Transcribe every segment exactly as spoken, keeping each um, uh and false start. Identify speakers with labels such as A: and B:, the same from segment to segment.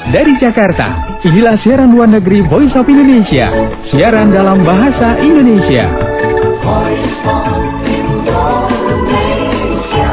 A: Dari Jakarta, inilah siaran luar negeri Voice of Indonesia. Siaran dalam bahasa Indonesia. Voice of Indonesia.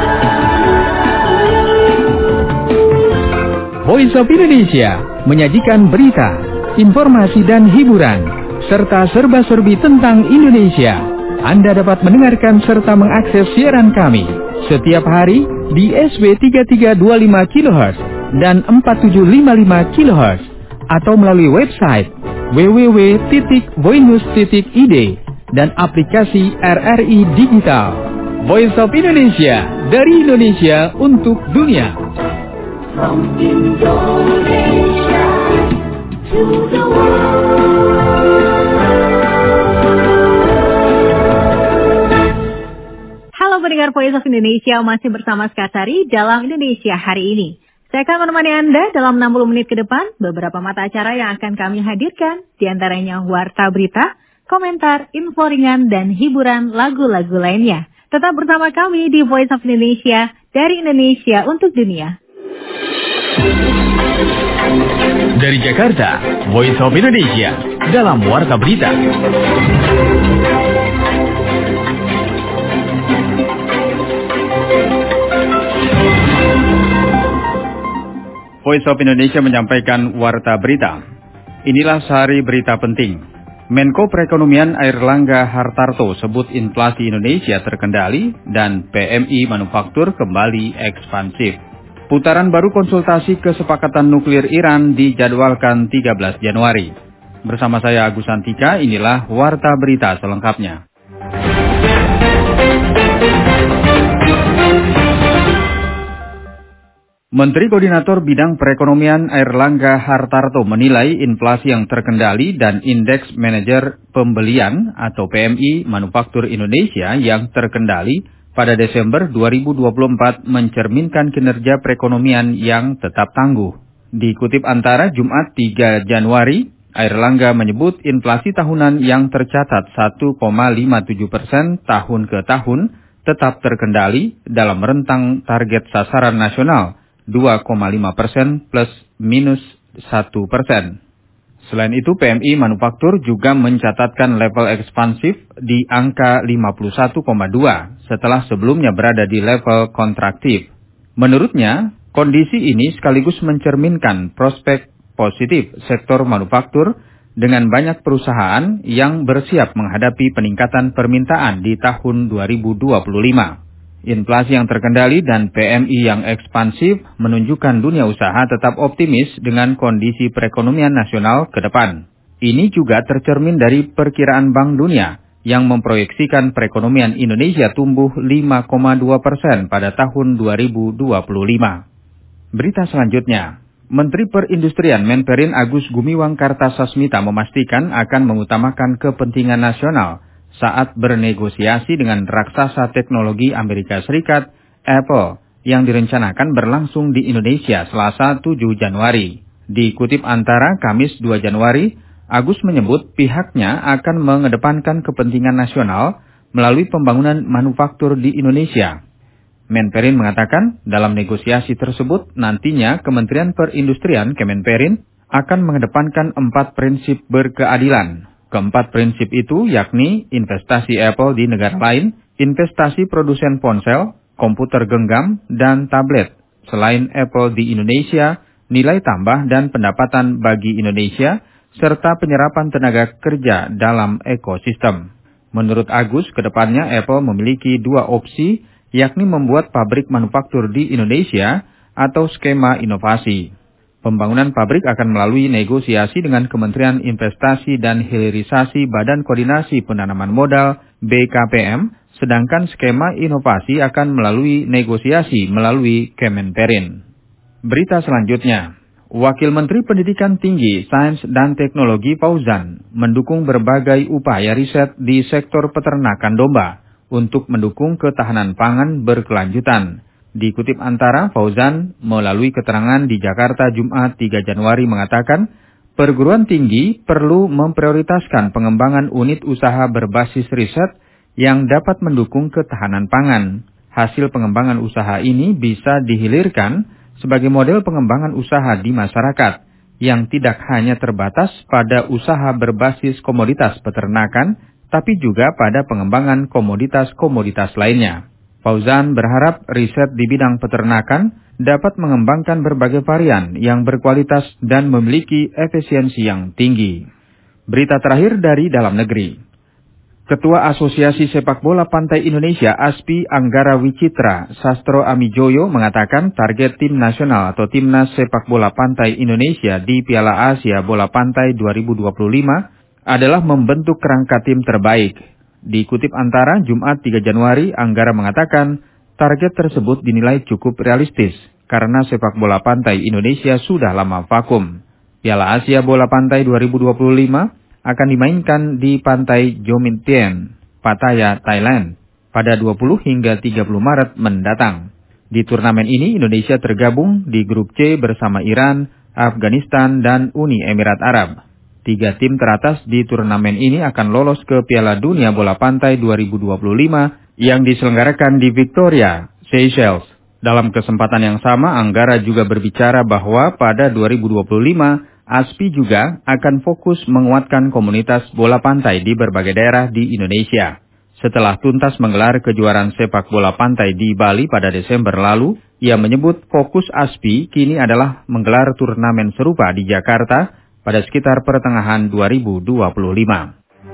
A: Voice of Indonesia menyajikan berita, informasi dan hiburan, serta serba-serbi tentang Indonesia. Anda dapat mendengarkan serta mengakses siaran kami setiap hari di S W tiga tiga dua lima kilohertz dan empat tujuh lima lima kilohertz atau melalui website w w w titik voinews titik i d dan aplikasi R R I Digital. Voice of Indonesia, dari Indonesia untuk dunia. From Indonesia to the world.
B: Halo pendengar Voice of Indonesia, masih bersama Skarsari dalam Indonesia hari ini. Saya akan menemani Anda dalam enam puluh menit ke depan, beberapa mata acara yang akan kami hadirkan, diantaranya warta berita, komentar, info ringan, dan hiburan lagu-lagu lainnya. Tetap bersama kami di Voice of Indonesia, dari Indonesia untuk dunia.
A: Dari Jakarta, Voice of Indonesia, dalam warta berita.
C: Voice of Indonesia menyampaikan warta berita. Inilah sehari berita penting. Menko Perekonomian Airlangga Hartarto sebut inflasi Indonesia terkendali dan P M I manufaktur kembali ekspansif. Putaran baru konsultasi kesepakatan nuklir Iran dijadwalkan tiga belas Januari. Bersama saya Agus Santika, inilah warta berita selengkapnya. Menteri Koordinator Bidang Perekonomian Airlangga Hartarto menilai inflasi yang terkendali dan Indeks Manajer Pembelian atau P M I Manufaktur Indonesia yang terkendali pada Desember dua ribu dua puluh empat mencerminkan kinerja perekonomian yang tetap tangguh. Dikutip Antara Jumat tiga Januari, Airlangga menyebut inflasi tahunan yang tercatat satu koma lima tujuh persen tahun ke tahun tetap terkendali dalam rentang target sasaran nasional dua koma lima persen plus minus satu persen. Selain itu, P M I Manufaktur juga mencatatkan level ekspansif di angka lima puluh satu koma dua setelah sebelumnya berada di level kontraktif. Menurutnya, kondisi ini sekaligus mencerminkan prospek positif sektor manufaktur dengan banyak perusahaan yang bersiap menghadapi peningkatan permintaan di tahun dua ribu dua puluh lima. Inflasi yang terkendali dan P M I yang ekspansif menunjukkan dunia usaha tetap optimis dengan kondisi perekonomian nasional ke depan. Ini juga tercermin dari perkiraan Bank Dunia yang memproyeksikan perekonomian Indonesia tumbuh lima koma dua persen pada tahun dua ribu dua puluh lima. Berita selanjutnya, Menteri Perindustrian Menperin Agus Gumiwang Kartasasmita memastikan akan mengutamakan kepentingan nasional saat bernegosiasi dengan raksasa teknologi Amerika Serikat, Apple, yang direncanakan berlangsung di Indonesia Selasa tujuh Januari. Dikutip Antara Kamis dua Januari, Agus menyebut pihaknya akan mengedepankan kepentingan nasional melalui pembangunan manufaktur di Indonesia. Menperin mengatakan dalam negosiasi tersebut nantinya Kementerian Perindustrian Kemenperin akan mengedepankan empat prinsip berkeadilan. Keempat prinsip itu yakni investasi Apple di negara lain, investasi produsen ponsel, komputer genggam, dan tablet. Selain Apple di Indonesia, nilai tambah dan pendapatan bagi Indonesia, serta penyerapan tenaga kerja dalam ekosistem. Menurut Agus, kedepannya Apple memiliki dua opsi, yakni membuat pabrik manufaktur di Indonesia atau skema inovasi. Pembangunan pabrik akan melalui negosiasi dengan Kementerian Investasi dan Hilirisasi Badan Koordinasi Penanaman Modal B K P M, sedangkan skema inovasi akan melalui negosiasi melalui Kemenperin. Berita selanjutnya, Wakil Menteri Pendidikan Tinggi, Sains dan Teknologi Fauzan mendukung berbagai upaya riset di sektor peternakan domba untuk mendukung ketahanan pangan berkelanjutan. Dikutip Antara, Fauzan melalui keterangan di Jakarta Jumat tiga Januari mengatakan, perguruan tinggi perlu memprioritaskan pengembangan unit usaha berbasis riset yang dapat mendukung ketahanan pangan. Hasil pengembangan usaha ini bisa dihilirkan sebagai model pengembangan usaha di masyarakat yang tidak hanya terbatas pada usaha berbasis komoditas peternakan, tapi juga pada pengembangan komoditas-komoditas lainnya. Fauzan berharap riset di bidang peternakan dapat mengembangkan berbagai varian yang berkualitas dan memiliki efisiensi yang tinggi. Berita terakhir dari dalam negeri. Ketua Asosiasi Sepak Bola Pantai Indonesia A S P I Anggara Wicitra Sastro Amijoyo mengatakan target tim nasional atau Timnas Sepak Bola Pantai Indonesia di Piala Asia Bola Pantai dua ribu dua puluh lima adalah membentuk kerangka tim terbaik. Dikutip Antara Jumat tiga Januari, Anggara mengatakan target tersebut dinilai cukup realistis karena sepak bola pantai Indonesia sudah lama vakum. Piala Asia Bola Pantai dua ribu dua puluh lima akan dimainkan di Pantai Jomintien, Pattaya, Thailand, pada dua puluh hingga tiga puluh Maret mendatang. Di turnamen ini Indonesia tergabung di grup C bersama Iran, Afghanistan, dan Uni Emirat Arab. Tiga tim teratas di turnamen ini akan lolos ke Piala Dunia Bola Pantai dua ribu dua puluh lima yang diselenggarakan di Victoria, Seychelles. Dalam kesempatan yang sama, Anggara juga berbicara bahwa pada dua ribu dua puluh lima, A S P I juga akan fokus menguatkan komunitas bola pantai di berbagai daerah di Indonesia. Setelah tuntas menggelar kejuaraan sepak bola pantai di Bali pada Desember lalu, ia menyebut fokus A S P I kini adalah menggelar turnamen serupa di Jakarta pada sekitar pertengahan dua ribu dua puluh lima.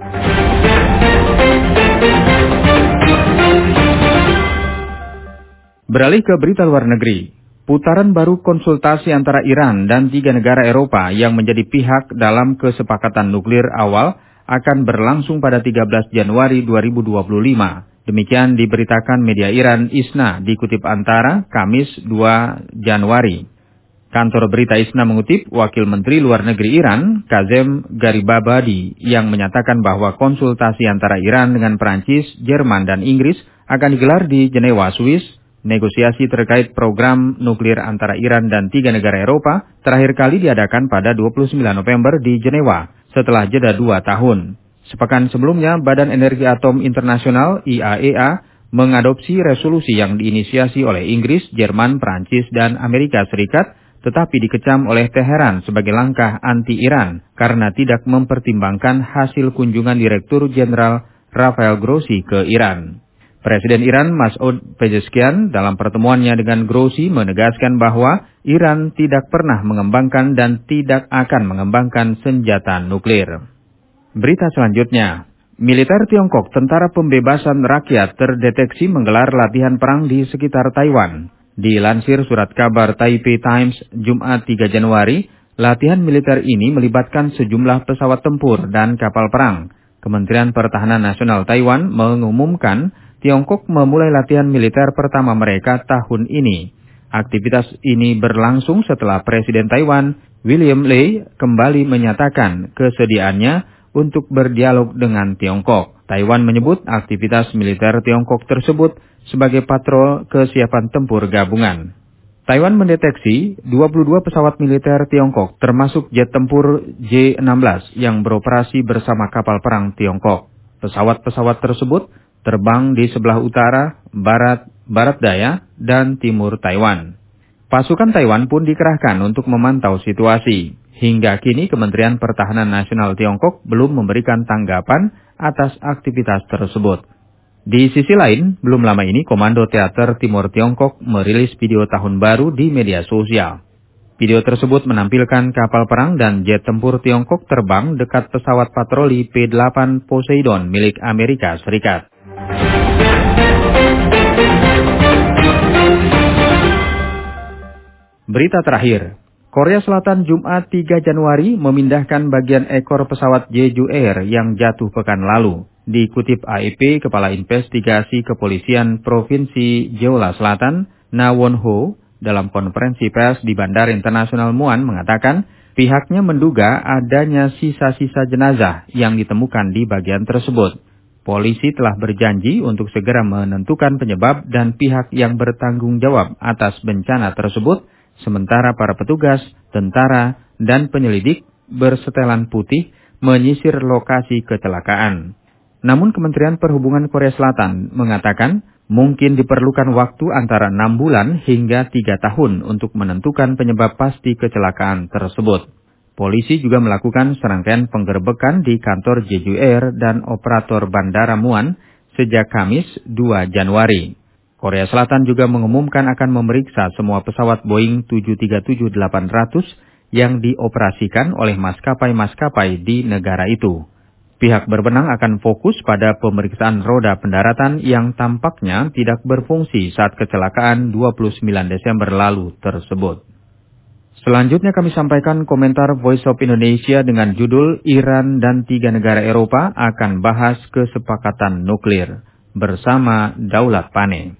C: Beralih ke berita luar negeri. Putaran baru konsultasi antara Iran dan tiga negara Eropa yang menjadi pihak dalam kesepakatan nuklir awal akan berlangsung pada tiga belas Januari dua ribu dua puluh lima. Demikian diberitakan media Iran I S N A dikutip Antara Kamis dua Januari. Kantor berita I S N A mengutip Wakil Menteri Luar Negeri Iran, Kazem Garibabadi, yang menyatakan bahwa konsultasi antara Iran dengan Perancis, Jerman, dan Inggris akan digelar di Jenewa, Swiss. Negosiasi terkait program nuklir antara Iran dan tiga negara Eropa terakhir kali diadakan pada dua puluh sembilan November di Jenewa, setelah jeda dua tahun. Sepekan sebelumnya, Badan Energi Atom Internasional I A E A mengadopsi resolusi yang diinisiasi oleh Inggris, Jerman, Perancis, dan Amerika Serikat, tetapi dikecam oleh Teheran sebagai langkah anti-Iran karena tidak mempertimbangkan hasil kunjungan Direktur Jenderal Rafael Grossi ke Iran. Presiden Iran Masoud Pezeshkian dalam pertemuannya dengan Grossi menegaskan bahwa Iran tidak pernah mengembangkan dan tidak akan mengembangkan senjata nuklir. Berita selanjutnya, militer Tiongkok Tentara Pembebasan Rakyat terdeteksi menggelar latihan perang di sekitar Taiwan. Dilansir surat kabar Taipei Times Jumat tiga Januari, latihan militer ini melibatkan sejumlah pesawat tempur dan kapal perang. Kementerian Pertahanan Nasional Taiwan mengumumkan Tiongkok memulai latihan militer pertama mereka tahun ini. Aktivitas ini berlangsung setelah Presiden Taiwan, William Lai, kembali menyatakan kesediaannya untuk berdialog dengan Tiongkok. Taiwan menyebut aktivitas militer Tiongkok tersebut sebagai patrol kesiapan tempur gabungan. Taiwan mendeteksi dua puluh dua pesawat militer Tiongkok, termasuk jet tempur J enam belas yang beroperasi bersama kapal perang Tiongkok. Pesawat-pesawat tersebut terbang di sebelah utara, barat, barat daya, dan timur Taiwan. Pasukan Taiwan pun dikerahkan untuk memantau situasi. Hingga kini Kementerian Pertahanan Nasional Tiongkok belum memberikan tanggapan atas aktivitas tersebut. Di sisi lain, belum lama ini Komando Teater Timur Tiongkok merilis video tahun baru di media sosial. Video tersebut menampilkan kapal perang dan jet tempur Tiongkok terbang dekat pesawat patroli P delapan Poseidon milik Amerika Serikat. Berita terakhir, Korea Selatan Jumat tiga Januari memindahkan bagian ekor pesawat Jeju Air yang jatuh pekan lalu. Dikutip A F P, Kepala Investigasi Kepolisian Provinsi Jeolla Selatan, Na Won-ho, dalam konferensi pers di Bandara Internasional Muan mengatakan pihaknya menduga adanya sisa-sisa jenazah yang ditemukan di bagian tersebut. Polisi telah berjanji untuk segera menentukan penyebab dan pihak yang bertanggung jawab atas bencana tersebut, sementara para petugas, tentara, dan penyelidik bersetelan putih menyisir lokasi kecelakaan. Namun Kementerian Perhubungan Korea Selatan mengatakan mungkin diperlukan waktu antara enam bulan hingga tiga tahun untuk menentukan penyebab pasti kecelakaan tersebut. Polisi juga melakukan serangkaian penggerbekan di kantor Jeju Air dan operator Bandara Muan sejak Kamis dua Januari. Korea Selatan juga mengumumkan akan memeriksa semua pesawat Boeing tujuh tiga tujuh delapan ratus yang dioperasikan oleh maskapai-maskapai di negara itu. Pihak berwenang akan fokus pada pemeriksaan roda pendaratan yang tampaknya tidak berfungsi saat kecelakaan dua puluh sembilan Desember lalu tersebut. Selanjutnya kami sampaikan komentar Voice of Indonesia dengan judul Iran dan tiga negara Eropa akan bahas kesepakatan nuklir bersama Daulat Pane.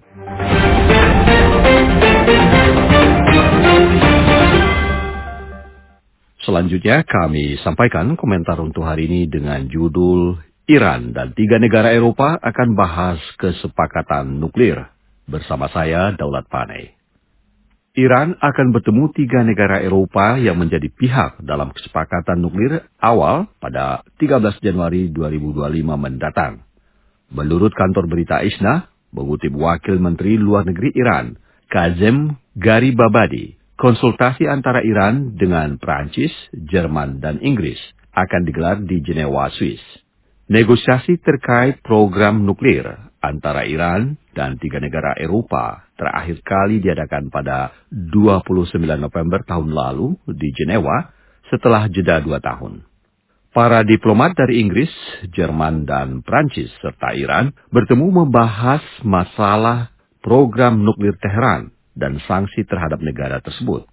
D: Selanjutnya kami sampaikan komentar untuk hari ini dengan judul Iran dan tiga negara Eropa akan bahas kesepakatan nuklir bersama saya Daulat Pane. Iran akan bertemu tiga negara Eropa yang menjadi pihak dalam kesepakatan nuklir awal pada tiga belas Januari dua ribu dua puluh lima mendatang. Menurut kantor berita I S N A, mengutip Wakil Menteri Luar Negeri Iran, Kazem Garibabadi, konsultasi antara Iran dengan Prancis, Jerman, dan Inggris akan digelar di Jenewa, Swiss. Negosiasi terkait program nuklir antara Iran dan tiga negara Eropa terakhir kali diadakan pada dua puluh sembilan November tahun lalu di Jenewa setelah jeda dua tahun. Para diplomat dari Inggris, Jerman, dan Prancis serta Iran bertemu membahas masalah program nuklir Teheran dan sanksi terhadap negara tersebut.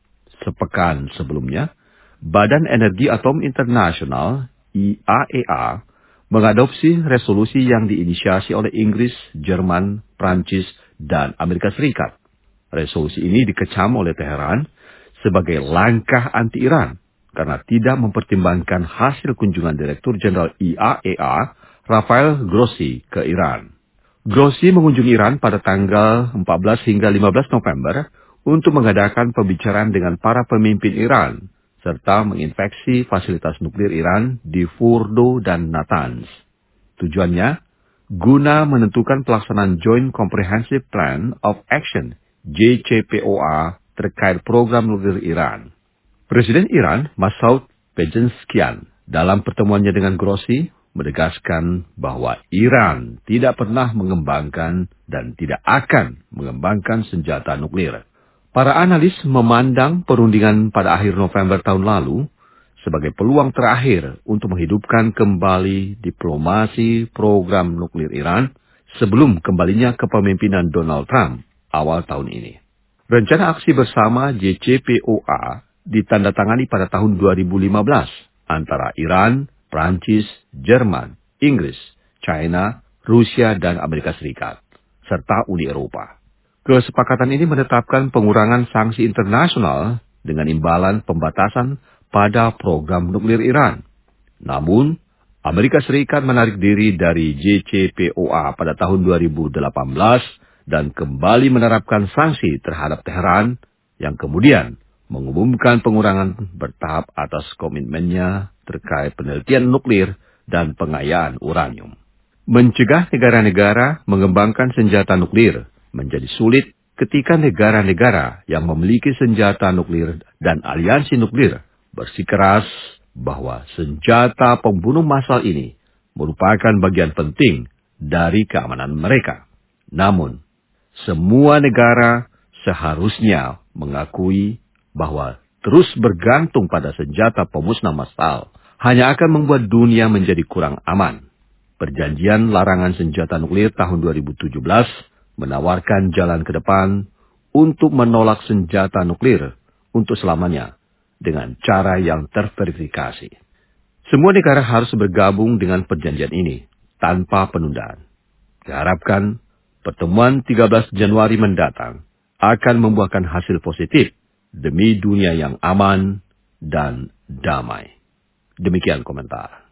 D: Sepekan sebelumnya, Badan Energi Atom Internasional I A E A mengadopsi resolusi yang diinisiasi oleh Inggris, Jerman, Prancis, dan Amerika Serikat. Resolusi ini dikecam oleh Teheran sebagai langkah anti-Iran karena tidak mempertimbangkan hasil kunjungan Direktur Jenderal I A E A, Rafael Grossi, ke Iran. Grossi mengunjungi Iran pada tanggal empat belas hingga lima belas November untuk mengadakan pembicaraan dengan para pemimpin Iran, serta menginspeksi fasilitas nuklir Iran di Fordo dan Natanz. Tujuannya, guna menentukan pelaksanaan Joint Comprehensive Plan of Action J C P O A terkait program nuklir Iran. Presiden Iran, Masoud Pezeshkian, dalam pertemuannya dengan Grossi, menegaskan bahwa Iran tidak pernah mengembangkan dan tidak akan mengembangkan senjata nuklir. Para analis memandang perundingan pada akhir November tahun lalu sebagai peluang terakhir untuk menghidupkan kembali diplomasi program nuklir Iran sebelum kembalinya kepemimpinan Donald Trump awal tahun ini. Rencana aksi bersama J C P O A ditandatangani pada tahun dua ribu lima belas antara Iran, Prancis, Jerman, Inggris, China, Rusia, dan Amerika Serikat, serta Uni Eropa. Kesepakatan ini menetapkan pengurangan sanksi internasional dengan imbalan pembatasan pada program nuklir Iran. Namun, Amerika Serikat menarik diri dari J C P O A pada tahun dua ribu delapan belas dan kembali menerapkan sanksi terhadap Teheran yang kemudian mengumumkan pengurangan bertahap atas komitmennya terkait penelitian nuklir dan pengayaan uranium. Mencegah negara-negara mengembangkan senjata nuklir menjadi sulit ketika negara-negara yang memiliki senjata nuklir dan aliansi nuklir bersikeras bahwa senjata pembunuh massal ini merupakan bagian penting dari keamanan mereka. Namun, semua negara seharusnya mengakui bahwa terus bergantung pada senjata pemusnah massal hanya akan membuat dunia menjadi kurang aman. Perjanjian larangan senjata nuklir tahun dua ribu tujuh belas menawarkan jalan ke depan untuk menolak senjata nuklir untuk selamanya dengan cara yang terverifikasi. Semua negara harus bergabung dengan perjanjian ini tanpa penundaan. Diharapkan pertemuan tiga belas Januari mendatang akan membuahkan hasil positif demi dunia yang aman dan damai. Demikian komentar.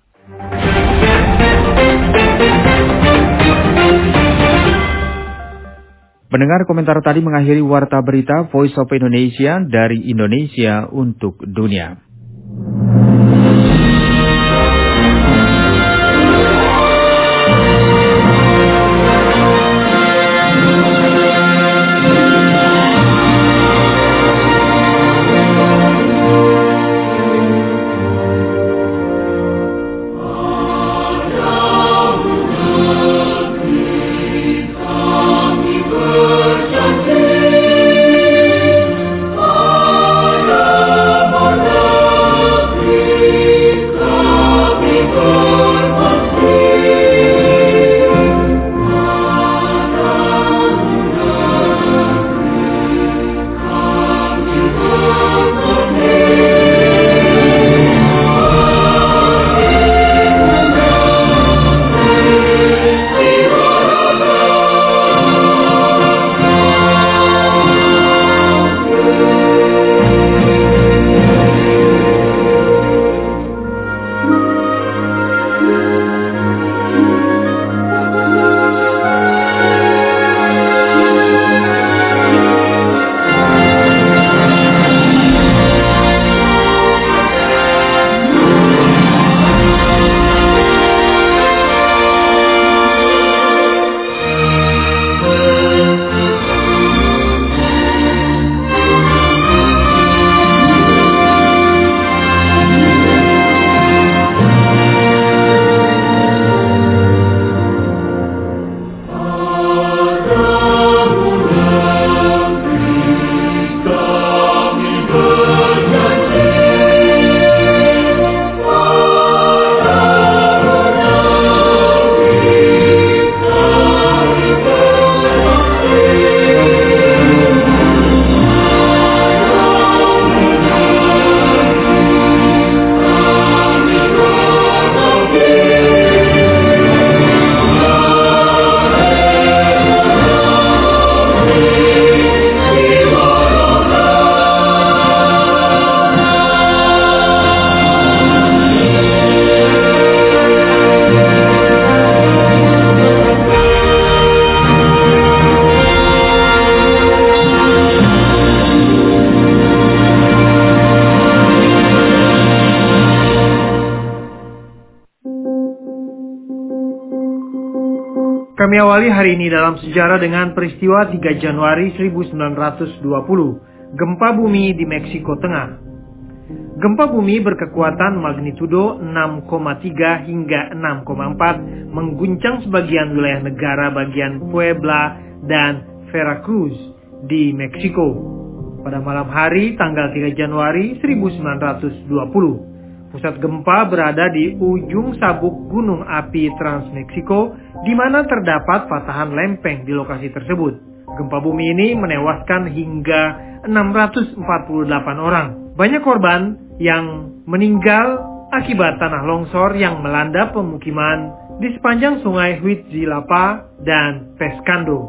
C: Pendengar, komentar tadi mengakhiri Warta Berita Voice of Indonesia dari Indonesia untuk dunia.
E: Kami awali hari ini dalam sejarah dengan peristiwa tiga Januari seribu sembilan ratus dua puluh, gempa bumi di Meksiko Tengah. Gempa bumi berkekuatan magnitudo enam koma tiga hingga enam koma empat mengguncang sebagian wilayah negara bagian Puebla dan Veracruz di Meksiko pada malam hari tanggal tiga Januari seribu sembilan ratus dua puluh. Pusat gempa berada di ujung sabuk gunung api Trans-Meksiko, di mana terdapat patahan lempeng di lokasi tersebut. Gempa bumi ini menewaskan hingga enam ratus empat puluh delapan orang. Banyak korban yang meninggal akibat tanah longsor yang melanda pemukiman di sepanjang sungai Huitzilapa dan Pescando.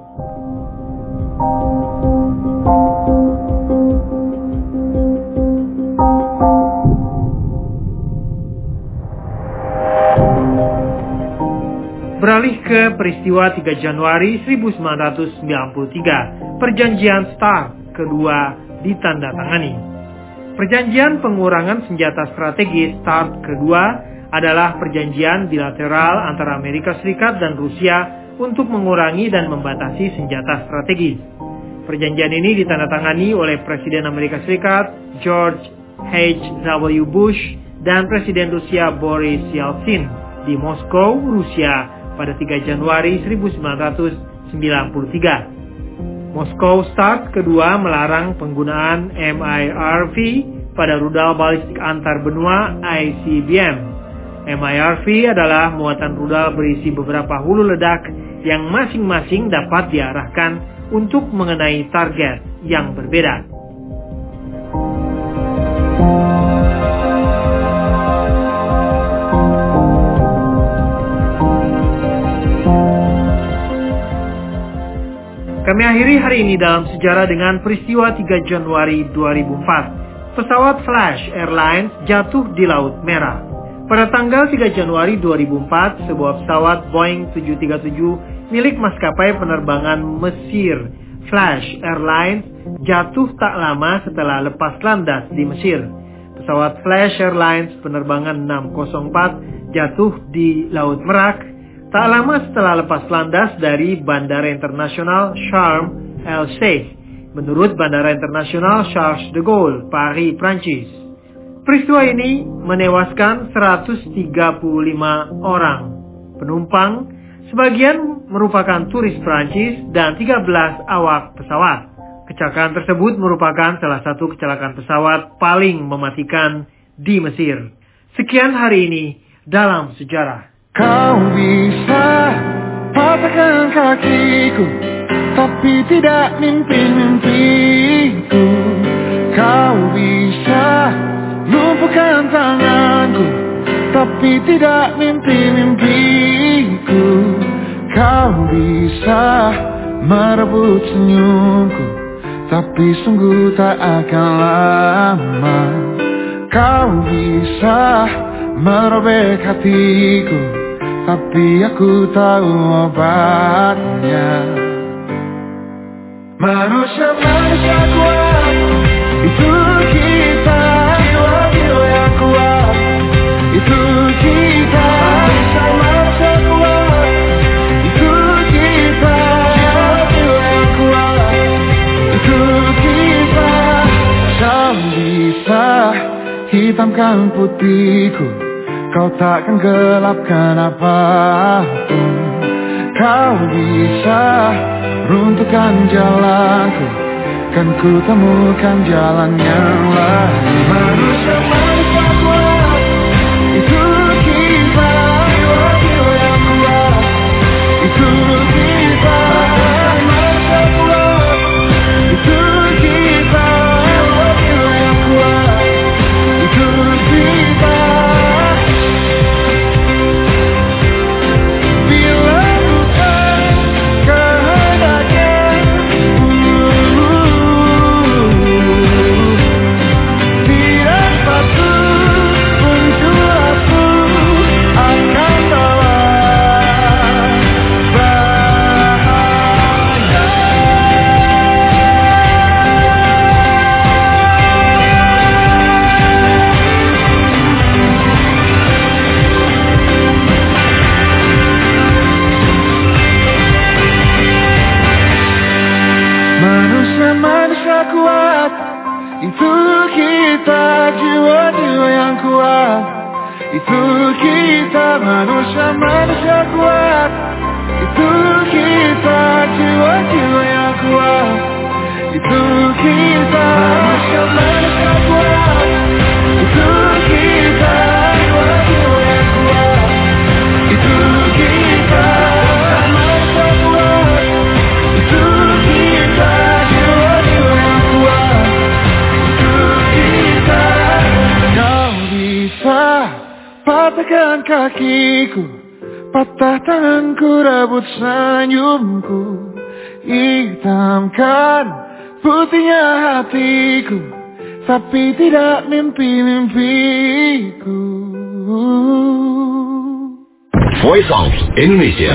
E: Beralih ke peristiwa tiga Januari seribu sembilan ratus sembilan puluh tiga, Perjanjian START kedua ditandatangani. Perjanjian pengurangan senjata strategis START kedua adalah perjanjian bilateral antara Amerika Serikat dan Rusia untuk mengurangi dan membatasi senjata strategis. Perjanjian ini ditandatangani oleh Presiden Amerika Serikat George H W Bush dan Presiden Rusia Boris Yeltsin di Moskow, Rusia pada tiga Januari seribu sembilan ratus sembilan puluh tiga. Moskow START kedua melarang penggunaan M I R V pada rudal balistik antar benua I C B M. M I R V adalah muatan rudal berisi beberapa hulu ledak yang masing-masing dapat diarahkan untuk mengenai target yang berbeda. Kami akhiri hari ini dalam sejarah dengan peristiwa tiga Januari dua ribu empat. Pesawat Flash Airlines jatuh di Laut Merah. Pada tanggal tiga Januari dua ribu empat, sebuah pesawat Boeing tujuh tiga tujuh milik maskapai penerbangan Mesir Flash Airlines jatuh tak lama setelah lepas landas di Mesir. Pesawat Flash Airlines penerbangan enam nol empat jatuh di Laut Merak tak lama setelah lepas landas dari Bandara Internasional Sharm el-Sheikh, menurut Bandara Internasional Charles de Gaulle, Paris, Prancis. Peristiwa ini menewaskan seratus tiga puluh lima orang penumpang, sebagian merupakan turis Prancis dan tiga belas awak pesawat. Kecelakaan tersebut merupakan salah satu kecelakaan pesawat paling mematikan di Mesir. Sekian hari ini dalam sejarah.
F: Kau bisa patahkan kakiku, tapi tidak mimpi-mimpiku. Kau bisa lumpuhkan tanganku, tapi tidak mimpi-mimpiku. Kau bisa merebut senyumku, tapi sungguh tak akan lama. Kau bisa merobek hatiku, tapi aku tahu obatnya. Manusia-manusia kuat, itu kita. Jiwa-jiwa yang kuat, itu kita. Manusia-manusia kuat, itu kita. Jiwa-jiwa yang kuat, itu kita. Kau bisa hitamkan putihku, kau takkan gelapkan apapun. Kau bisa runtuhkan jalanku, kan ku temukan jalan yang lain. Manusia-manusia kuat, itu kita. Jiwa-jiwa yang kuat, itu kita. Manusia kuat, itu kita. Jiwa-jiwa yang kuat, itu kita. But kita, jiwa-jiwa yang kuat. Itu kita, manusia-manusia kuat. Itu kita, jiwa-jiwa yang kuat. Itu kita, manusia-manusia kuat. Itu kita, jiwa-jiwa yang kuat. Itu kita, manusia kuat. Itu kita, jiwa-jiwa yang kuat. Itu kita. Kau bisa patahkan kakiku, patah tanganku, rebut senyumku, hitamkan putihnya hatiku, tapi tidak mimpi-mimpiku.
D: Voice of Indonesia.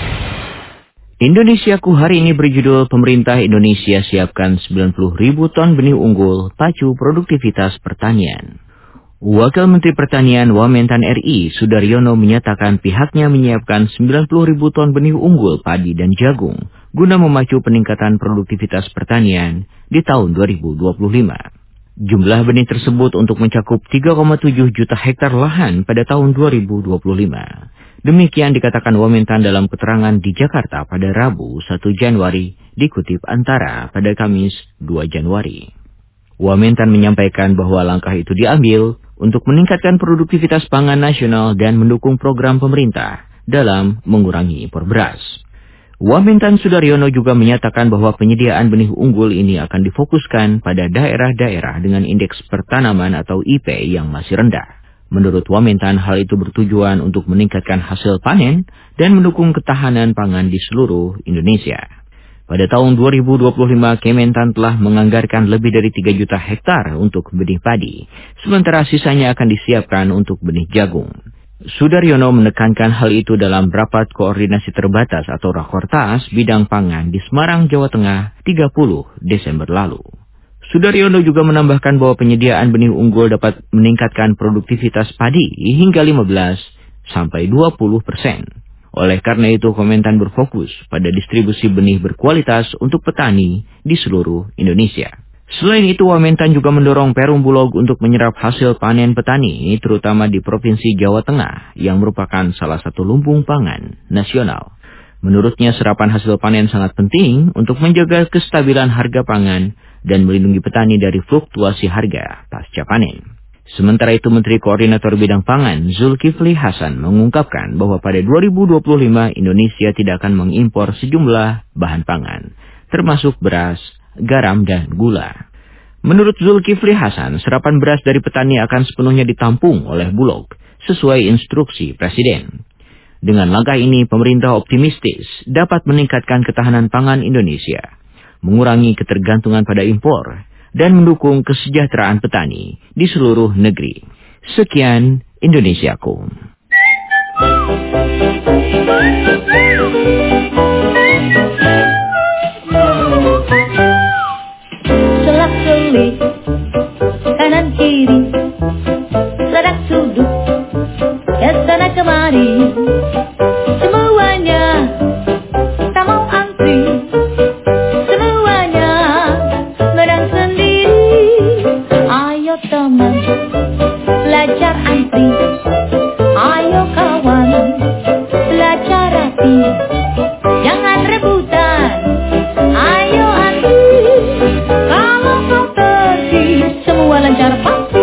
G: Indonesiaku hari ini berjudul Pemerintah Indonesia siapkan sembilan puluh ribu ton benih unggul pacu produktivitas pertanian. Wakil Menteri Pertanian Wamentan R I Sudaryono menyatakan pihaknya menyiapkan sembilan puluh ribu ton benih unggul padi dan jagung guna memacu peningkatan produktivitas pertanian di tahun dua ribu dua puluh lima. Jumlah benih tersebut untuk mencakup tiga koma tujuh juta hektar lahan pada tahun dua ribu dua puluh lima. Demikian dikatakan Wamentan dalam keterangan di Jakarta pada Rabu satu Januari, dikutip Antara pada Kamis dua Januari. Wamentan menyampaikan bahwa langkah itu diambil untuk meningkatkan produktivitas pangan nasional dan mendukung program pemerintah dalam mengurangi impor beras. Wamentan Sudaryono juga menyatakan bahwa penyediaan benih unggul ini akan difokuskan pada daerah-daerah dengan indeks pertanaman atau I P yang masih rendah. Menurut Wamentan, hal itu bertujuan untuk meningkatkan hasil panen dan mendukung ketahanan pangan di seluruh Indonesia. Pada tahun dua ribu dua puluh lima, Kementan telah menganggarkan lebih dari tiga juta hektar untuk benih padi, sementara sisanya akan disiapkan untuk benih jagung. Sudaryono menekankan hal itu dalam rapat koordinasi terbatas atau Rakortas bidang pangan di Semarang, Jawa Tengah, tiga puluh Desember lalu. Sudaryono juga menambahkan bahwa penyediaan benih unggul dapat meningkatkan produktivitas padi hingga lima belas sampai dua puluh persen. Oleh karena itu, Kementan berfokus pada distribusi benih berkualitas untuk petani di seluruh Indonesia. Selain itu, Wamentan juga mendorong Perum Bulog untuk menyerap hasil panen petani, terutama di Provinsi Jawa Tengah, yang merupakan salah satu lumbung pangan nasional. Menurutnya, serapan hasil panen sangat penting untuk menjaga kestabilan harga pangan dan melindungi petani dari fluktuasi harga pasca panen. Sementara itu, Menteri Koordinator Bidang Pangan Zulkifli Hasan mengungkapkan bahwa pada dua ribu dua puluh lima Indonesia tidak akan mengimpor sejumlah bahan pangan, termasuk beras, garam, dan gula. Menurut Zulkifli Hasan, serapan beras dari petani akan sepenuhnya ditampung oleh Bulog sesuai instruksi Presiden. Dengan langkah ini, pemerintah optimistis dapat meningkatkan ketahanan pangan Indonesia, mengurangi ketergantungan pada impor, dan mendukung kesejahteraan petani di seluruh negeri. Sekian Indonesiaku.
H: Selak-selik, kanan kiri, sadak sudut, ke sana kemari, semuanya tak mau antri. Belajar antri, ayo kawan, belajar rapi, jangan rebutan, ayo antri, kalau kau pergi, semua lancar pasti.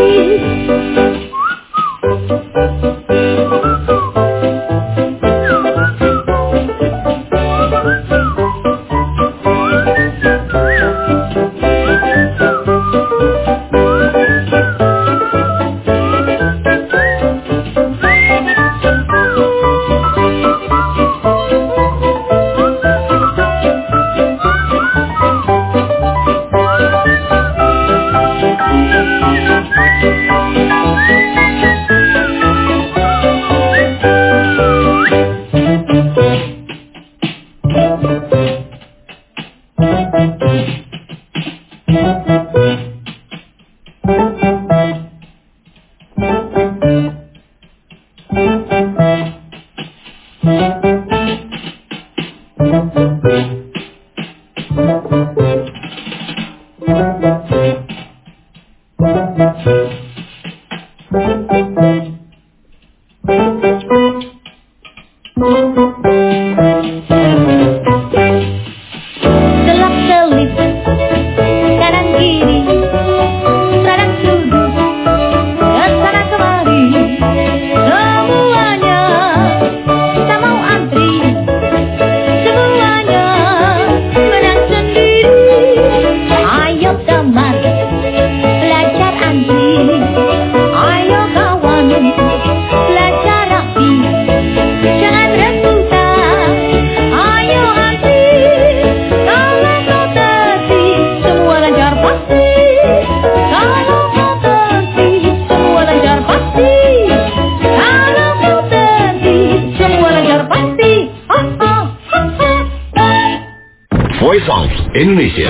F: Thank you.
H: Selap-selip kanan kiri, sadang sudut kesana kemari, semuanya tak mau antri, semuanya menang sendiri. Ayo teman, belajar antri, ayo kawan, belajar rapi, jangan rebutan, ayo antri. Kalau kau tertib, semua lancar pasti. Kalau kau tertib, semua lancar pasti. Kalau kau tertib, semua lancar pasti. Oh, oh, oh, oh.
D: Voice of Indonesia.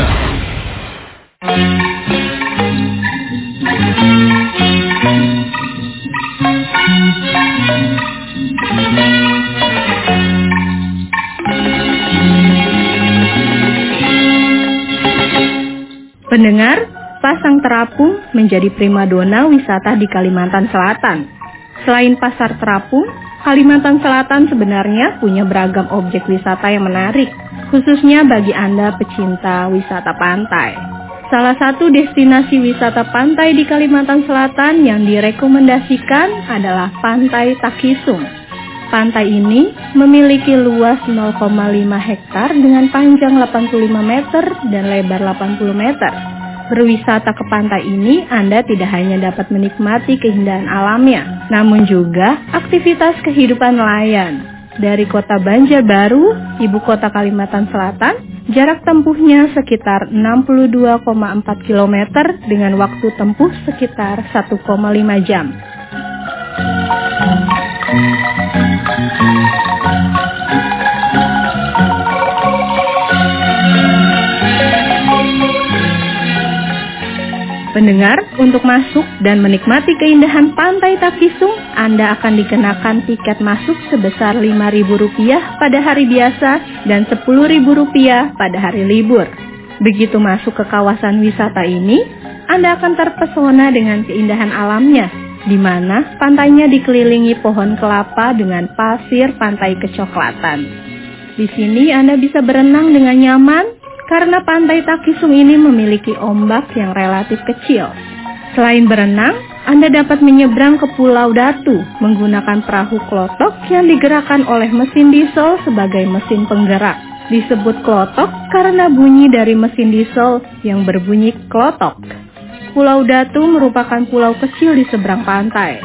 B: Pendengar, Pasang Terapung menjadi primadona wisata di Kalimantan Selatan. Selain pasar terapung, Kalimantan Selatan sebenarnya punya beragam objek wisata yang menarik, khususnya bagi Anda pecinta wisata pantai. Salah satu destinasi wisata pantai di Kalimantan Selatan yang direkomendasikan adalah Pantai Takisung. Pantai ini memiliki luas nol koma lima hektar dengan panjang delapan puluh lima meter dan lebar delapan puluh meter. Berwisata ke pantai ini, Anda tidak hanya dapat menikmati keindahan alamnya, namun juga aktivitas kehidupan nelayan. Dari kota Banjarbaru, ibu kota Kalimantan Selatan, jarak tempuhnya sekitar enam puluh dua koma empat kilometer dengan waktu tempuh sekitar satu koma lima jam. Pendengar, untuk masuk dan menikmati keindahan Pantai Takisung, Anda akan dikenakan tiket masuk sebesar lima ribu rupiah pada hari biasa dan sepuluh ribu rupiah pada hari libur. Begitu masuk ke kawasan wisata ini, Anda akan terpesona dengan keindahan alamnya, di mana pantainya dikelilingi pohon kelapa dengan pasir pantai kecoklatan. Di sini Anda bisa berenang dengan nyaman, karena Pantai Takisung ini memiliki ombak yang relatif kecil. Selain berenang, Anda dapat menyeberang ke Pulau Datu menggunakan perahu klotok yang digerakkan oleh mesin diesel sebagai mesin penggerak. Disebut klotok karena bunyi dari mesin diesel yang berbunyi klotok. Pulau Datu merupakan pulau kecil di seberang pantai.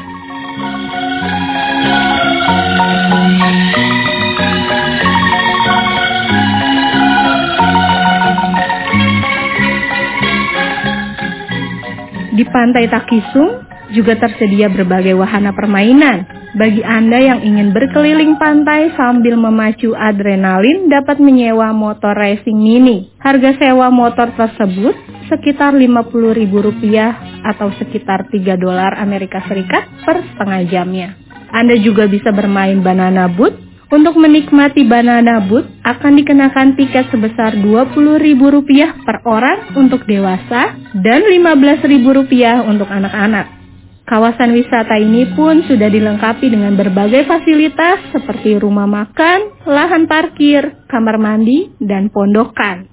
B: Di Pantai Takisung juga tersedia berbagai wahana permainan. Bagi Anda yang ingin berkeliling pantai sambil memacu adrenalin dapat menyewa motor racing mini. Harga sewa motor tersebut sekitar lima puluh ribu rupiah atau sekitar tiga dolar Amerika Serikat per setengah jamnya. Anda juga bisa bermain banana boat. Untuk menikmati banana boat akan dikenakan tiket sebesar dua puluh ribu rupiah per orang untuk dewasa dan lima belas ribu rupiah untuk anak-anak. Kawasan wisata ini pun sudah dilengkapi dengan berbagai fasilitas seperti rumah makan, lahan parkir, kamar mandi, dan pondokan.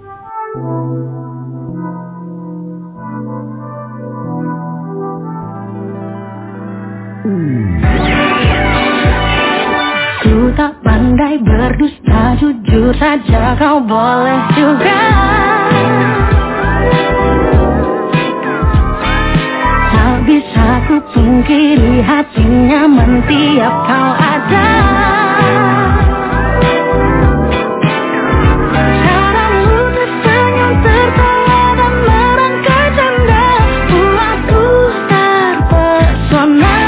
H: Ku tak pandai berdusta, jujur saja kau boleh juga. Tak bisa ku pungkiri hati nyaman tiap kau ada. Caramu tersenyum, tertawa dan merangkai canda buatku terpesona.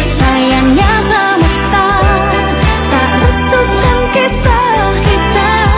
H: Sayangnya semesta tak restukan kita, kita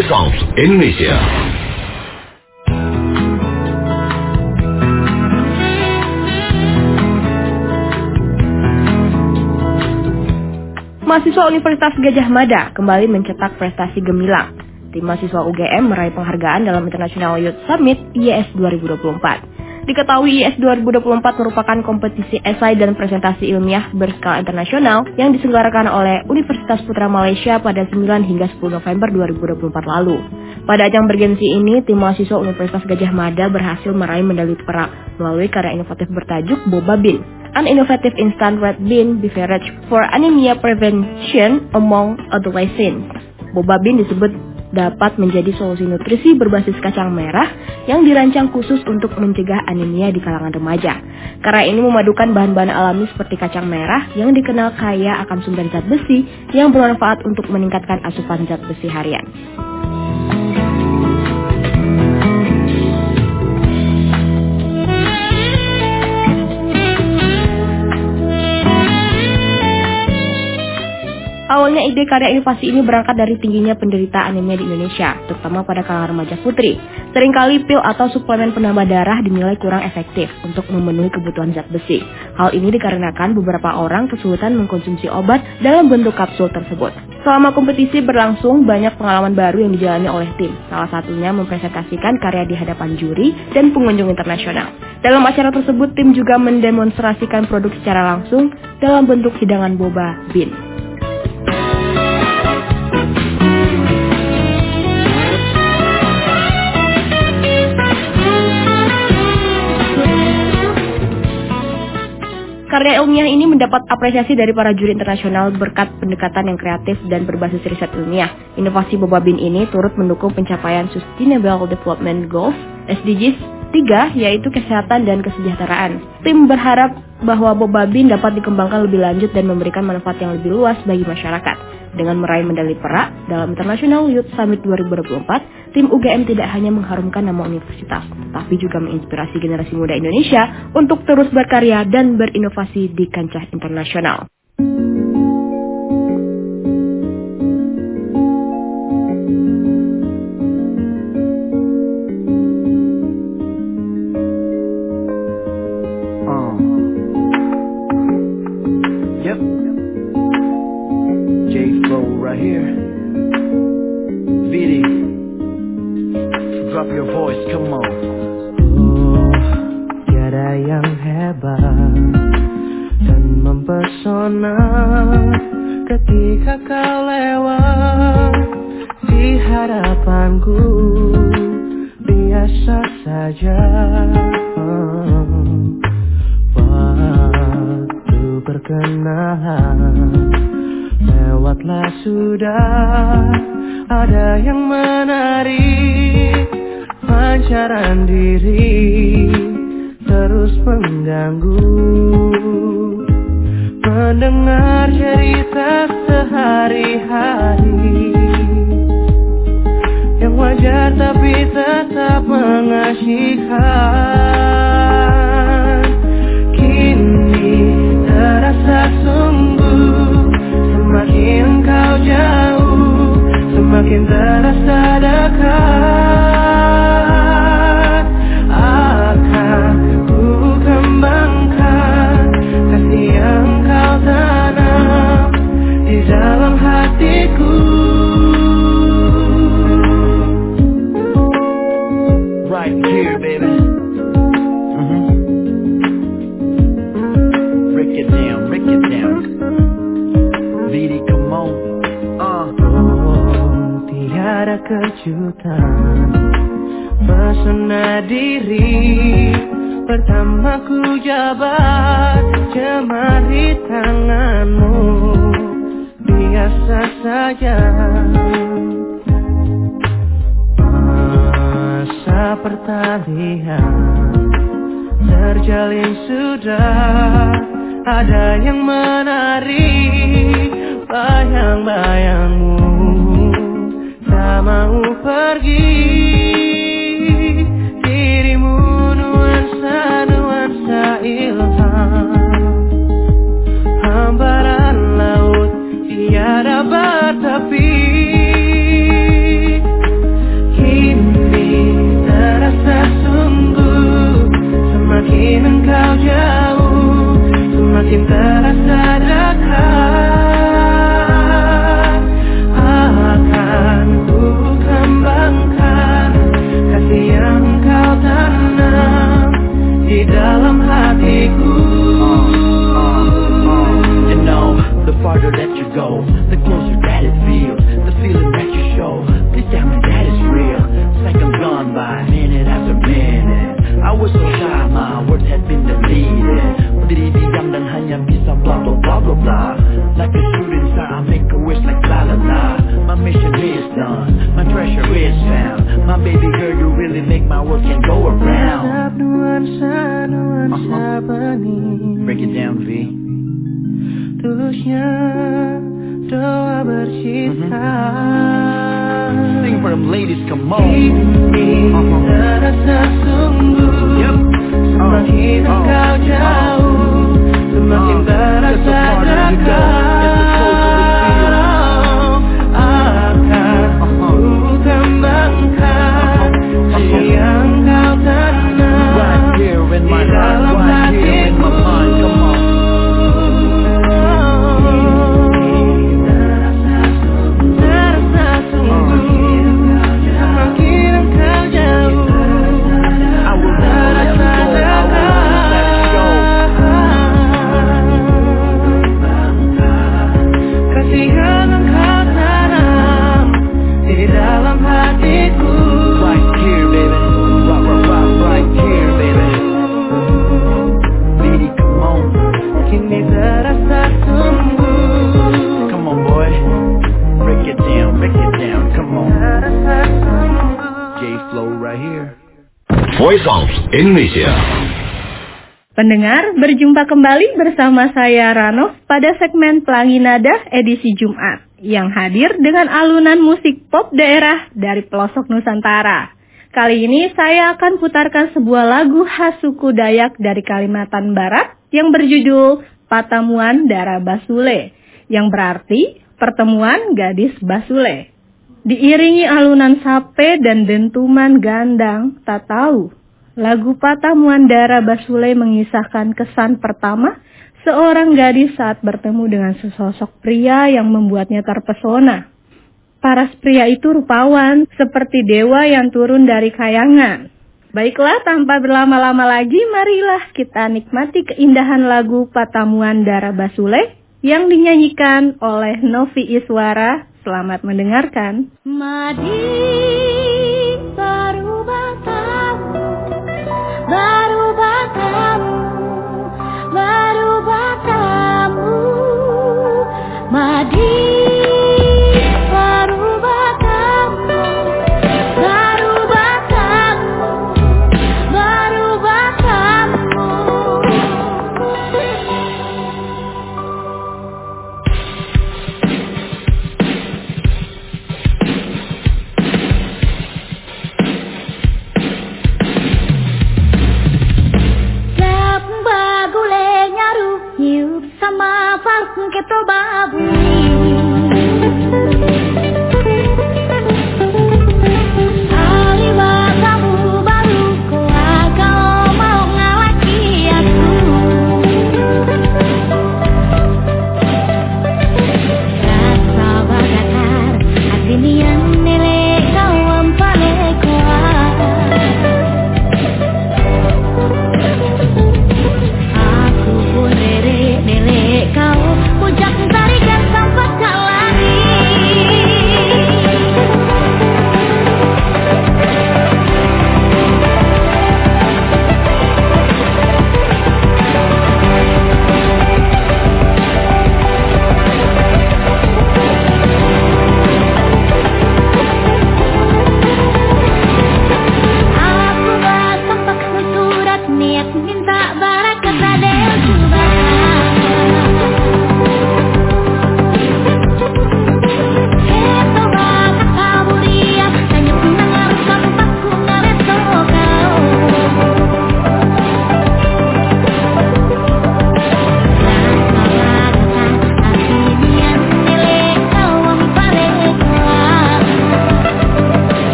D: Voice of Indonesia.
I: Mahasiswa Universitas Gadjah Mada kembali mencetak prestasi gemilang. Tim mahasiswa U G M meraih penghargaan dalam International Youth Summit I E S dua ribu dua puluh empat. Diketahui I E S dua ribu dua puluh empat merupakan kompetisi esai dan presentasi ilmiah berskala internasional yang diselenggarakan oleh Universitas Putra Malaysia pada sembilan hingga sepuluh November dua ribu dua puluh empat lalu. Pada ajang bergensi ini, tim mahasiswa Universitas Gadjah Mada berhasil meraih medali perak melalui karya inovatif bertajuk Boba Bean, an innovative instant red bean beverage for anemia prevention among adolescents. Boba Bean disebut dapat menjadi solusi nutrisi berbasis kacang merah yang dirancang khusus untuk mencegah anemia di kalangan remaja. Karya ini memadukan bahan-bahan alami seperti kacang merah yang dikenal kaya akan sumber zat besi yang bermanfaat untuk meningkatkan asupan zat besi harian. Awalnya ide karya inovasi ini berangkat dari tingginya penderita anemia di Indonesia, terutama pada kalangan remaja putri. Seringkali pil atau suplemen penambah darah dinilai kurang efektif untuk memenuhi kebutuhan zat besi. Hal ini dikarenakan beberapa orang kesulitan mengkonsumsi obat dalam bentuk kapsul tersebut. Selama kompetisi berlangsung, banyak pengalaman baru yang dijalani oleh tim. Salah satunya mempresentasikan karya di hadapan juri dan pengunjung internasional. Dalam acara tersebut, tim juga mendemonstrasikan produk secara langsung dalam bentuk hidangan boba bean. Karya ilmiah ini mendapat apresiasi dari para juri internasional berkat pendekatan yang kreatif dan berbasis riset ilmiah. Inovasi Boba Bean ini turut mendukung pencapaian Sustainable Development Goals S D Gs tiga, yaitu kesehatan dan kesejahteraan. Tim berharap bahwa Boba Bean dapat dikembangkan lebih lanjut dan memberikan manfaat yang lebih luas bagi masyarakat. Dengan meraih medali perak dalam International Youth Summit dua ribu dua puluh empat, tim U G M tidak hanya mengharumkan nama universitas, tetapi juga menginspirasi generasi muda Indonesia untuk terus berkarya dan berinovasi di kancah internasional.
J: Ketika kau lewat di hadapanku, biasa saja. Waktu perkenalan lewatlah sudah, ada yang menarik, pancaran diri terus mengganggu. Mendengar cerita sehari-hari yang wajar tapi tetap mengasihkan. Kini terasa sungguh, semakin kau jauh, semakin terasa dekat. Akan ku kembangkan kasih yang kau tanam di dalam hatiku. Right here, baby. Mm-hmm. Break it down, break it down. Vidi, come on. Uh. Oh, tiada kejutan, pesona diri pertama ku jabat jemari tanganmu, biasa saja. Masa pertalian terjalin sudah, ada yang menarik bayang-bayangmu, tak mau pergi. Dirimu nuansa-nuansa ilham, hamparan laut tiada bertepi.
K: go. The closer that it feels, the feeling that you show. Please tell me that it's real. It's like I'm gone by minute after minute. I was so shy, my words had been deleted. Berdiri diam dan hanya bisa blah blah blah blah blah. Like a shooting star, I make a wish like la la la. My mission is done, my treasure is found. My baby girl, you really make my world can go around. Uh-huh. Break it down, V.
J: Tulusnya doa bercinta.
K: Mm-hmm. Sing for them ladies, come on.
J: Ini uh-huh. terasa sungguh. Yep. Semakin uh, engkau uh, jauh, semakin uh, terasa dekat. Akan ku kembangkan yang kau tanam
K: right here in my
J: di dalam
K: right here in my mind. Come on.
D: Voice of Indonesia.
I: Pendengar, berjumpa kembali bersama saya Rano pada segmen Pelangi Nada edisi Jumat yang hadir dengan alunan musik pop daerah dari pelosok Nusantara. Kali ini saya akan putarkan sebuah lagu khas suku Dayak dari Kalimantan Barat yang berjudul Patamuan Dara Basule, yang berarti pertemuan gadis Basule. Diiringi alunan sape dan dentuman gandang, tak tahu. Lagu Patamuan Dara Basule mengisahkan kesan pertama seorang gadis saat bertemu dengan sesosok pria yang membuatnya terpesona. Paras pria itu rupawan, seperti dewa yang turun dari kayangan. Baiklah, tanpa berlama-lama lagi, marilah kita nikmati keindahan lagu Patamuan Dara Basule yang dinyanyikan oleh Novi Iswara. Selamat mendengarkan.
H: Madi baru bertemu, baru bertemu, baru bertemu. Madi baru bertemu, baru bertemu, baru bertemu.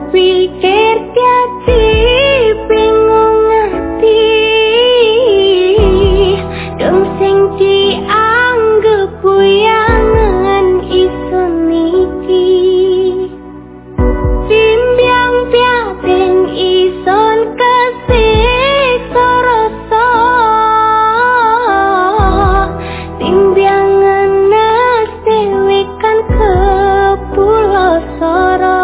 H: pikir dadi bingung ngerti dong sing dianggep buyangan iso niki timbyang piating ison kesiksa rasa timbyang enes dewe kan kepulosoro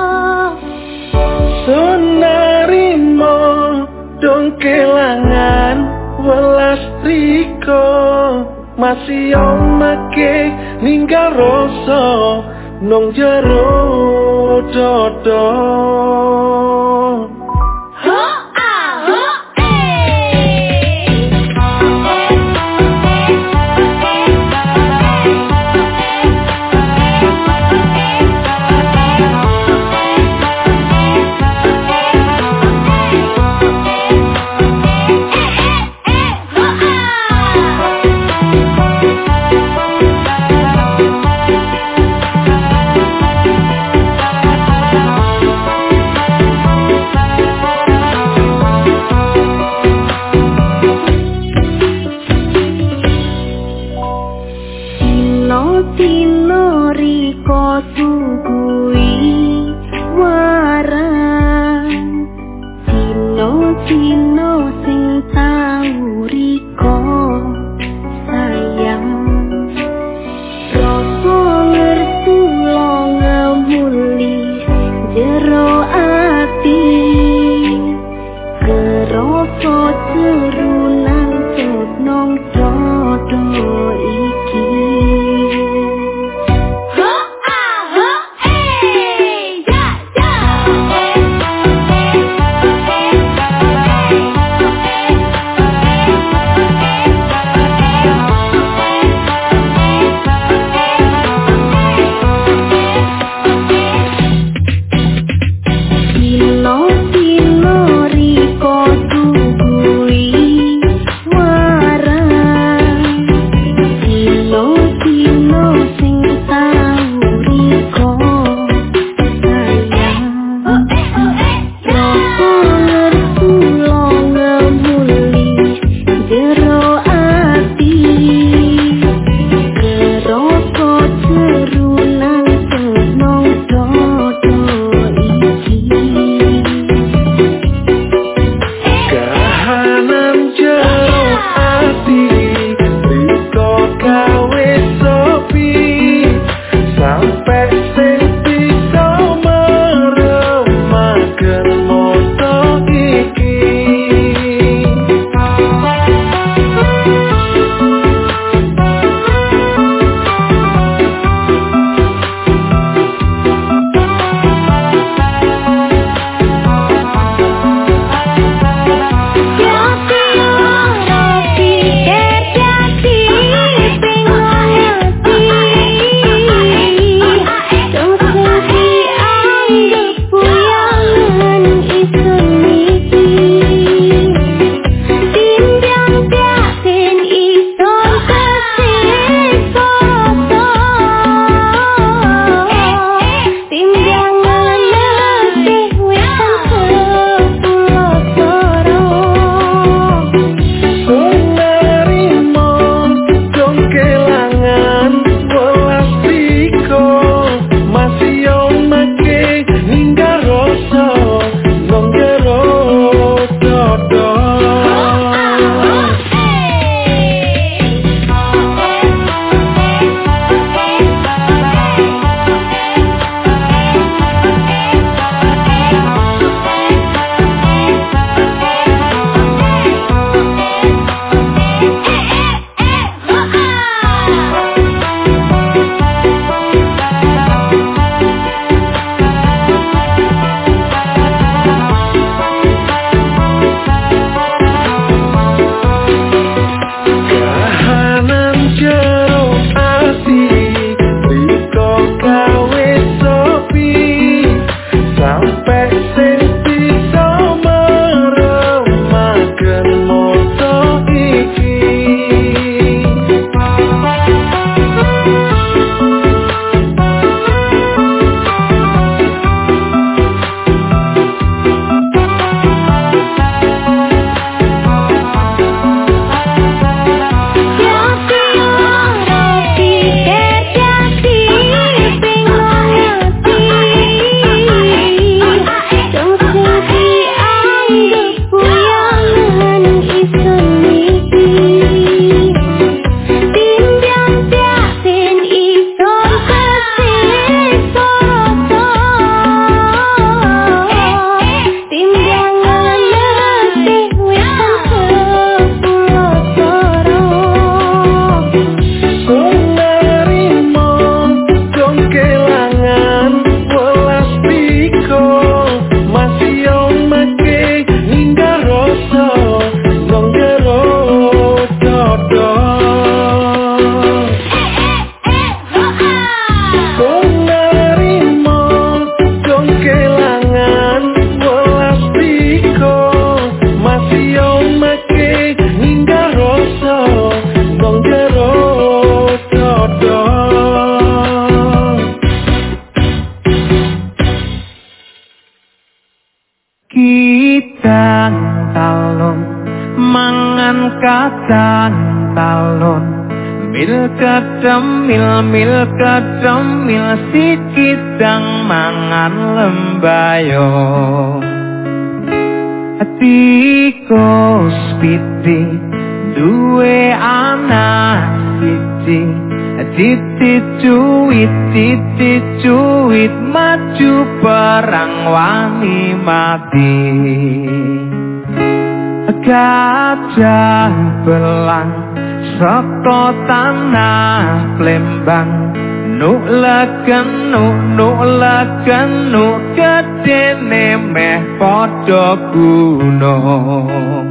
F: Sonarimo dong kelangan welas riko masih omake ninggal rasa nong jero dodo
H: Tino riko tugui waran Tino tino sing tau riko sayang Rasa ngertu lo ngemuli jero ati Kerasa cerunan nong dodo iki Ho ah ho eh ya ya
L: kacang talon, mil kedemil mil kedemil sikidang mangan lembayong. Tikus piti duwe anak siji, titi cuit titi cuit maju perang wani mati. Gajah belang saka tanah Plembang, nuk legen nuk nuk legen nuk gedene meh padha gunung.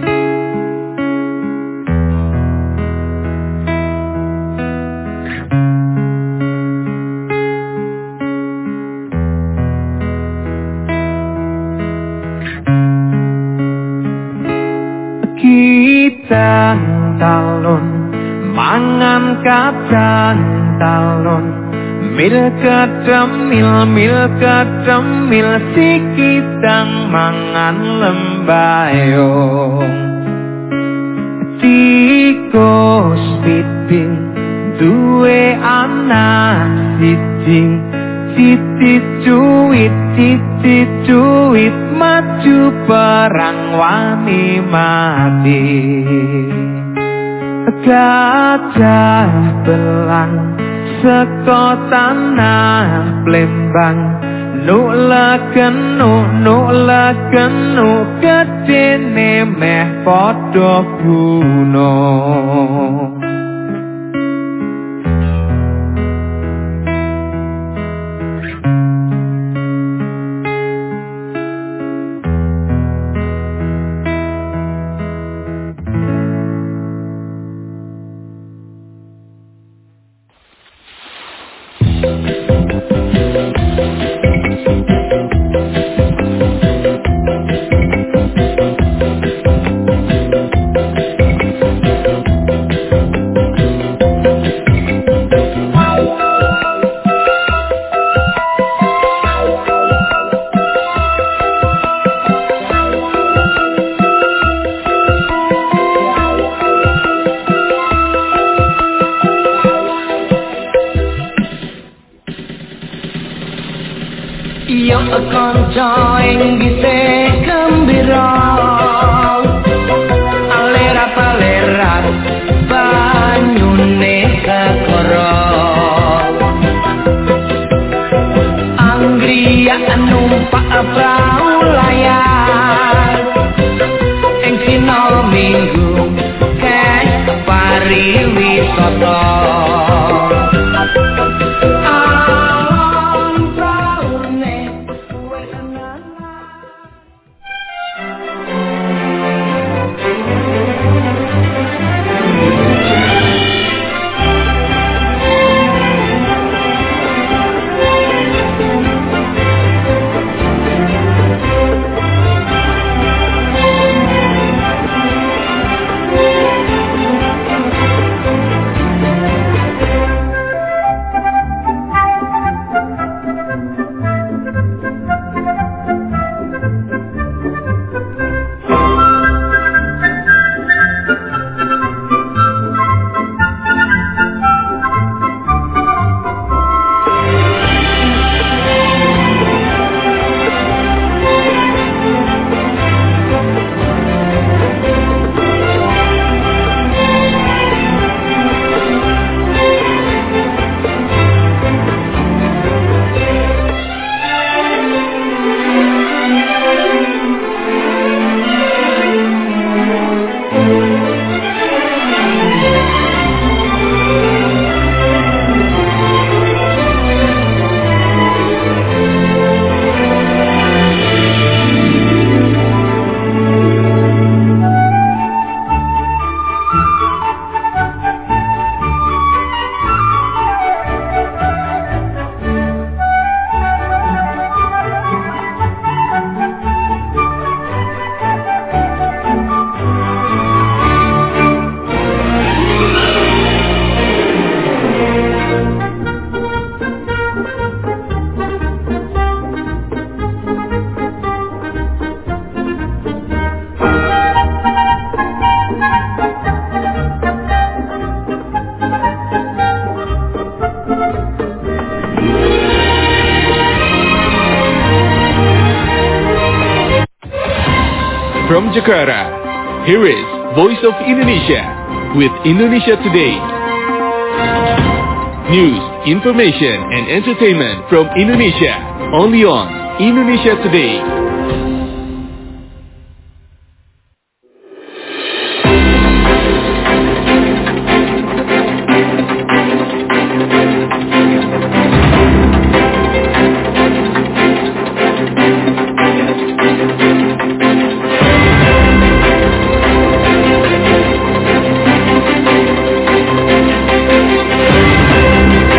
L: Kidang talon mangan kacang talon, mil kedemil mil kedemil sikidang mangan lembayong. Tikus piti duwe anak siji, titi cuit titi cuit maju perang wani mati. Gajah belang saka tanah Plembang, nuk legen nuk nuk legen nuk gedene meh padha gunung.
J: Kanca ing gise gembira, alerat-alerat banyune kekoro, anggriya numpak prau layar ing dina Minggu kek pariwisata.
M: From Jakarta, here is Voice of Indonesia with Indonesia Today. News, information, and entertainment from Indonesia, only on Indonesia Today.